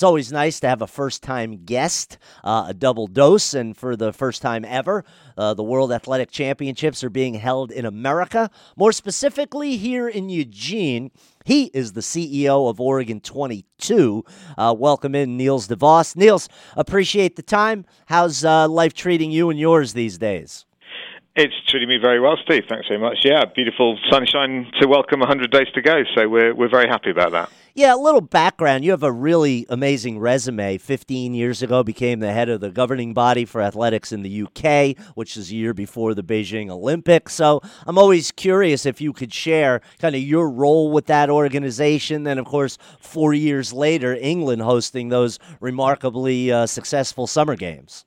It's always nice to have a first-time guest, a double dose, and for the first time ever, the World Athletic Championships are being held in America, more specifically here in Eugene. He is the CEO of Oregon 22. Welcome in, Niels DeVos. Niels, appreciate the time. How's life treating you and yours these days? It's treating me very well, Steve. Thanks very much. Yeah, beautiful sunshine to welcome 100 days to go, so we're very happy about that. Yeah, a little background. You have a really amazing resume. 15 years ago, became the head of the governing body for athletics in the UK, which is a year before the Beijing Olympics. So I'm always curious if you could share kind of your role with that organization. Then, of course, 4 years later, England hosting those remarkably successful summer games.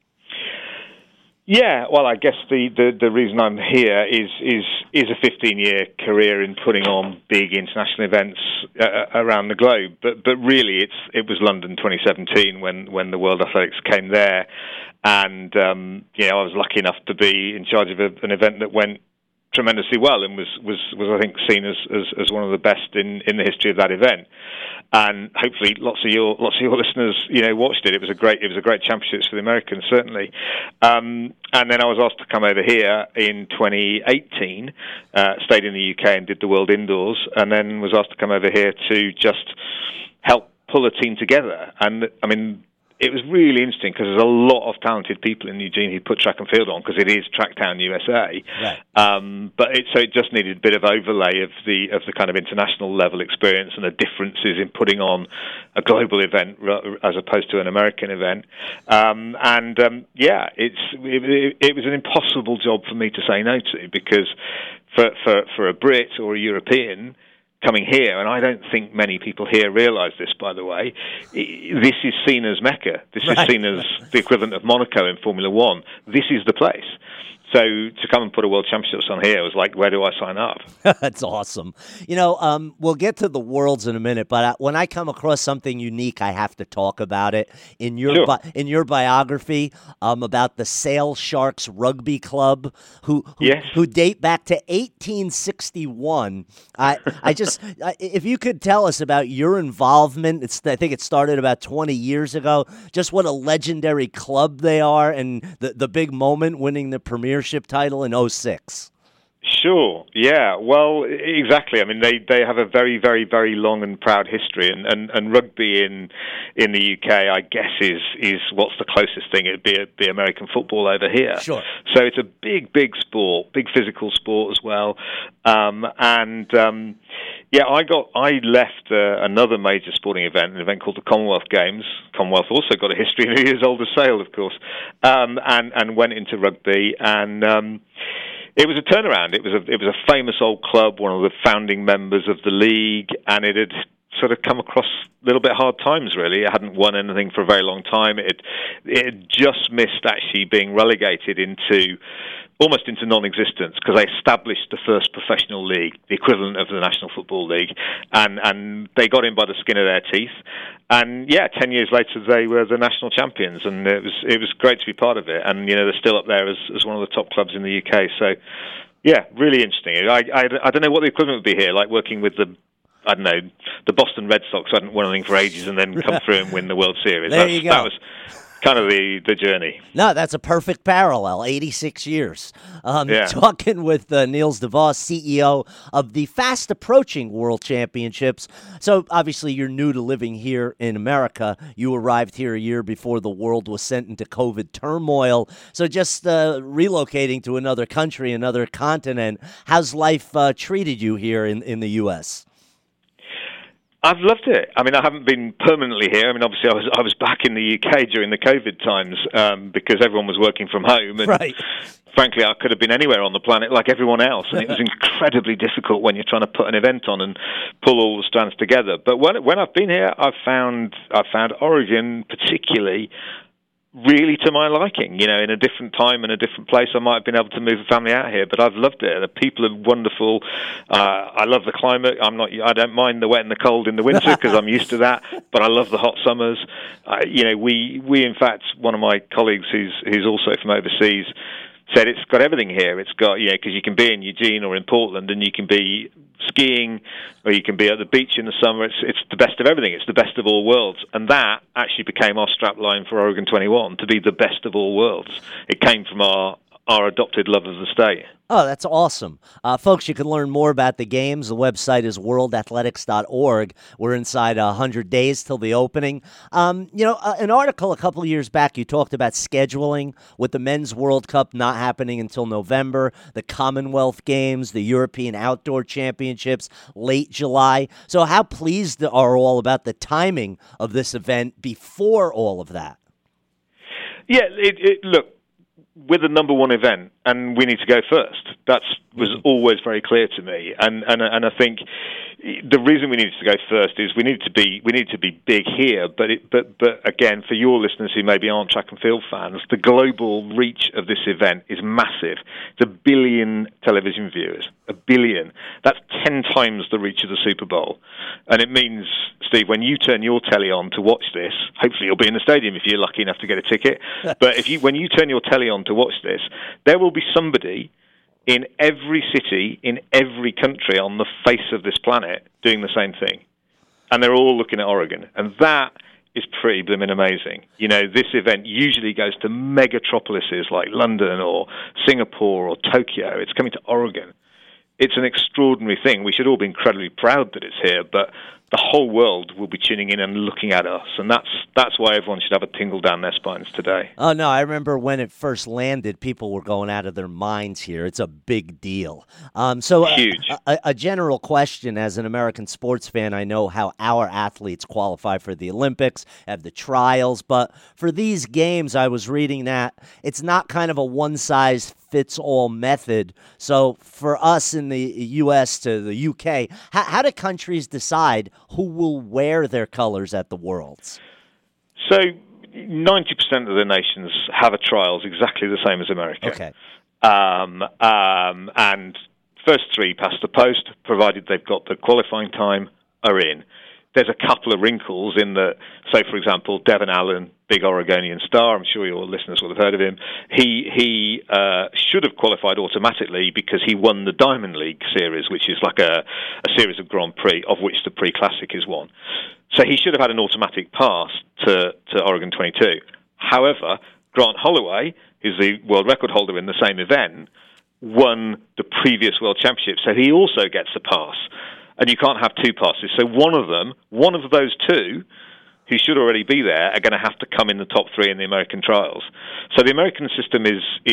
Yeah, well, I guess the reason I'm here is a 15-year career in putting on big international events around the globe. But really, it was London 2017 when the World Athletics came there, and I was lucky enough to be in charge of an event that went tremendously well and was I think seen as one of the best in the history of that event. And hopefully lots of your listeners watched it. It was a great championships for the Americans, certainly. And then I was asked to come over here in 2018, stayed in the UK and did the World Indoors, and then was asked to come over here to just help pull a team together. And I mean, it was really interesting because there's a lot of talented people in Eugene who put track and field on because it is Tracktown USA. Right. But it just needed a bit of overlay of the kind of international level experience and the differences in putting on a global event as opposed to an American event. It was an impossible job for me to say no to because for a Brit or a European coming here, and I don't think many people here realise this, by the way, this is seen as Mecca. This is seen as the equivalent of Monaco in Formula One. This is the place. So to come and put a World Championships on here was like, where do I sign up? That's awesome. We'll get to the Worlds in a minute, but when I come across something unique, I have to talk about it. In your biography about the Sale Sharks Rugby Club, who date back to 1861. If you could tell us about your involvement, I think it started about 20 years ago. Just what a legendary club they are, and the big moment winning the Premiership title in 2006. Sure. Yeah. Well, exactly. I mean, they have a very, very, very long and proud history, and rugby in the UK, I guess, is what's the closest thing? It'd be American football over here. Sure. So it's a big sport, big physical sport as well, I left another major sporting event, an event called the Commonwealth Games. Commonwealth also got a history, and it is old as Sale, of course, and went into rugby and. It was a turnaround. It was a famous old club, one of the founding members of the league, and it had sort of come across a little bit hard times, really. It hadn't won anything for a very long time. It had just missed actually being relegated almost into non-existence because they established the first professional league, the equivalent of the National Football League, and they got in by the skin of their teeth. And 10 years later, they were the national champions, and it was great to be part of it. And they're still up there as one of the top clubs in the UK. So, really interesting. I don't know what the equivalent would be here, like working with the Boston Red Sox who hadn't won anything for ages and then come through and win the World Series. There you go. That was kind of the journey. No, that's a perfect parallel, 86 years. Talking with Niels DeVos, CEO of the fast-approaching World Championships. So, obviously, you're new to living here in America. You arrived here a year before the world was sent into COVID turmoil. So, just relocating to another country, another continent, how's life treated you here in the U.S.? I've loved it. I mean, I haven't been permanently here. I mean, obviously, I was back in the UK during the COVID times because everyone was working from home. And frankly, I could have been anywhere on the planet like everyone else. And it was incredibly difficult when you're trying to put an event on and pull all the strands together. But when I've been here, I've found Oregon particularly really to my liking. In a different time and a different place, I might have been able to move the family out here, but I've loved it. The people are wonderful. I love the climate. I don't mind the wet and the cold in the winter because I'm used to that, but I love the hot summers. We in fact, one of my colleagues who's also from overseas said it's got everything here. It's got, because you can be in Eugene or in Portland, and you can be skiing, or you can be at the beach in the summer. It's the best of everything. It's the best of all worlds. And that actually became our strapline for Oregon 21, to be the best of all worlds. It came from our adopted love of the state. Oh, that's awesome. Folks, you can learn more about the games. The website is worldathletics.org. We're inside 100 days till the opening. An article a couple of years back, you talked about scheduling with the Men's World Cup not happening until November, the Commonwealth Games, the European Outdoor Championships, late July. So how pleased are all about the timing of this event before all of that? Yeah, look, we're the number one event, and we need to go first. That was always very clear to me, and I think the reason we needed to go first is we need to be big here. But again, for your listeners who maybe aren't track and field fans, the global reach of this event is massive. It's 1 billion television viewers, 1 billion. That's 10 times the reach of the Super Bowl, and it means, Steve, when you turn your telly on to watch this, hopefully you'll be in the stadium if you're lucky enough to get a ticket. But when you turn your telly on to watch this, there will be somebody in every city, in every country on the face of this planet doing the same thing. And they're all looking at Oregon. And that is pretty blooming amazing. This event usually goes to megatropolises like London or Singapore or Tokyo. It's coming to Oregon. It's an extraordinary thing. We should all be incredibly proud that it's here, but the whole world will be tuning in and looking at us, and that's why everyone should have a tingle down their spines today. Oh, no, I remember when it first landed, people were going out of their minds here. It's a big deal. Huge. A general question, as an American sports fan, I know how our athletes qualify for the Olympics, have the trials, but for these games, I was reading that it's not kind of a one-size-fits-all method. So for us in the U.S. to the UK, how do countries decide who will wear their colors at the Worlds? So 90% of the nations have a trials exactly the same as America. Okay. And first three past the post, provided they've got the qualifying time, are in. There's a couple of wrinkles in that. So, for example, Devon Allen, big Oregonian star, I'm sure your listeners will have heard of him. He should have qualified automatically because he won the Diamond League series, which is like a series of Grand Prix, of which the Pre-Classic is one. So he should have had an automatic pass to Oregon 22. However, Grant Holloway, who's the world record holder in the same event, won the previous World Championship, so he also gets a pass. And you can't have two passes. So one of those two, who should already be there, are going to have to come in the top three in the American trials. So the American system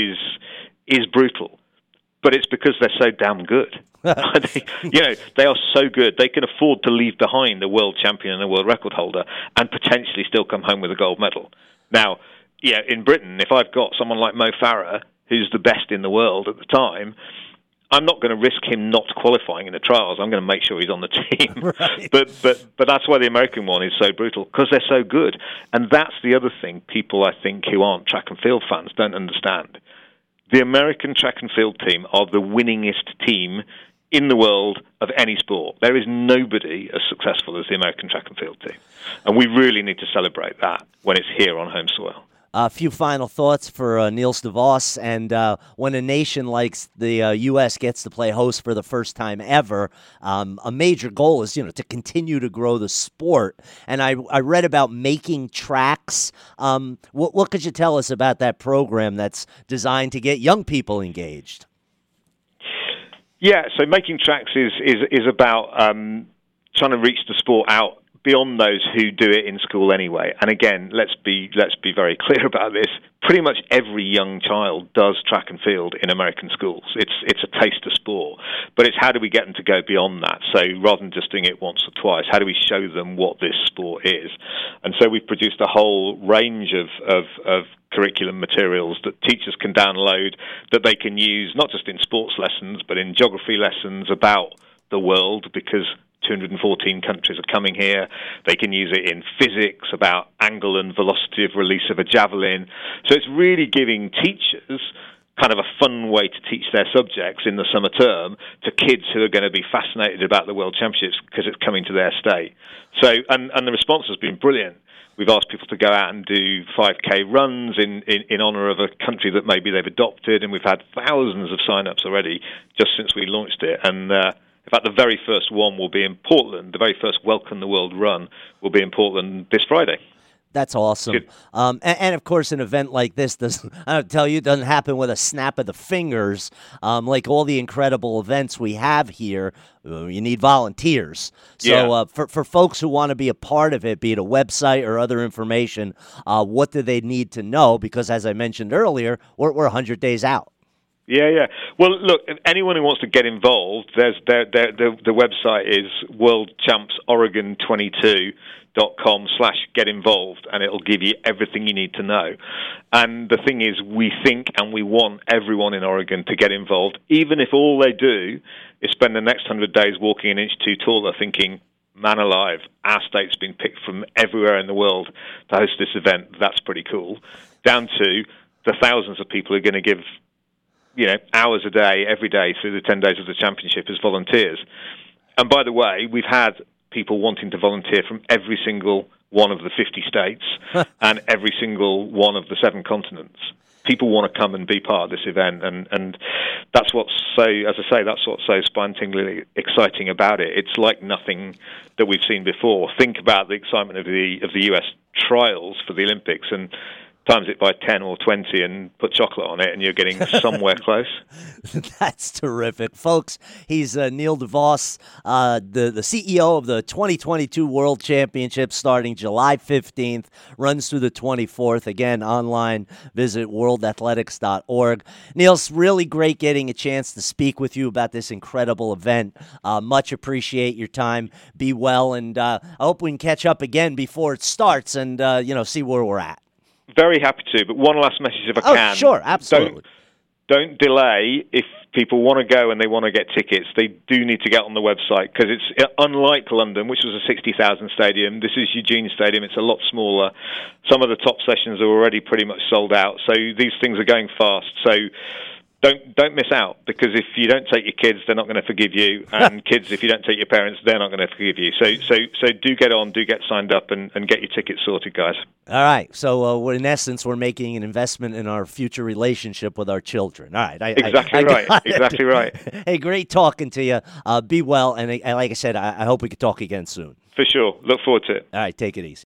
is brutal, but it's because they're so damn good. They are so good. They can afford to leave behind a world champion and a world record holder and potentially still come home with a gold medal. Now, in Britain, if I've got someone like Mo Farah, who's the best in the world at the time, I'm not going to risk him not qualifying in the trials. I'm going to make sure he's on the team. Right. But that's why the American one is so brutal, because they're so good. And that's the other thing people, I think, who aren't track and field fans don't understand. The American track and field team are the winningest team in the world of any sport. There is nobody as successful as the American track and field team. And we really need to celebrate that when it's here on home soil. A few final thoughts for Niels de Vos. And when a nation like the U.S. gets to play host for the first time ever, a major goal is, to continue to grow the sport. And I read about making tracks. What could you tell us about that program that's designed to get young people engaged? Yeah, so making tracks is about trying to reach the sport out beyond those who do it in school anyway. And again, let's be very clear about this. Pretty much every young child does track and field in American schools. It's a taste of sport. But it's how do we get them to go beyond that? So rather than just doing it once or twice, how do we show them what this sport is? And so we've produced a whole range of curriculum materials that teachers can download that they can use not just in sports lessons, but in geography lessons about the world, because 214 countries are coming here. They can use it in physics about angle and velocity of release of a javelin. So it's really giving teachers kind of a fun way to teach their subjects in the summer term to kids who are going to be fascinated about the World Championships because it's coming to their state. So, and the response has been brilliant. We've asked people to go out and do 5K runs in honour of a country that maybe they've adopted, and we've had thousands of sign-ups already just since we launched it. And in fact, the very first one will be in Portland. The very first Welcome the World run will be in Portland this Friday. That's awesome. And of course, an event like this doesn't happen with a snap of the fingers. Like all the incredible events we have here, you need volunteers. So for folks who want to be a part of it, be it a website or other information, what do they need to know? Because as I mentioned earlier, we're 100 days out. Yeah. Well, look, anyone who wants to get involved, the website is worldchampsoregon22.com/get involved, and it'll give you everything you need to know. And the thing is, we think and we want everyone in Oregon to get involved, even if all they do is spend the next 100 days walking an inch too taller, thinking, man alive, our state's been picked from everywhere in the world to host this event. That's pretty cool. Down to the thousands of people who are going to give hours a day, every day through the 10 days of the championship as volunteers. And by the way, we've had people wanting to volunteer from every single one of the 50 states and every single one of the 7 continents. People want to come and be part of this event, and that's what's that's what's so spine-tinglingly exciting about it. It's like nothing that we've seen before. Think about the excitement of the U.S. trials for the Olympics, and times it by 10 or 20 and put chocolate on it, and you're getting somewhere close. That's terrific. Folks, he's Neil DeVos, the CEO of the 2022 World Championship starting July 15th, runs through the 24th. Again, online, visit worldathletics.org. Neil, it's really great getting a chance to speak with you about this incredible event. Much appreciate your time. Be well, and I hope we can catch up again before it starts and, see where we're at. Very happy to, but one last message if I can. Oh, sure, absolutely. Don't delay. If people want to go and they want to get tickets, they do need to get on the website, because it's unlike London, which was a 60,000 stadium. This is Eugene Stadium. It's a lot smaller. Some of the top sessions are already pretty much sold out, so these things are going fast. So don't miss out, because if you don't take your kids, they're not going to forgive you, and kids, if you don't take your parents, they're not going to forgive you. So do get on, do get signed up, and get your tickets sorted, guys. All right. So in essence, we're making an investment in our future relationship with our children. All right. Exactly right. Hey, great talking to you. Be well, and like I said, I hope we could talk again soon. For sure. Look forward to it. All right. Take it easy.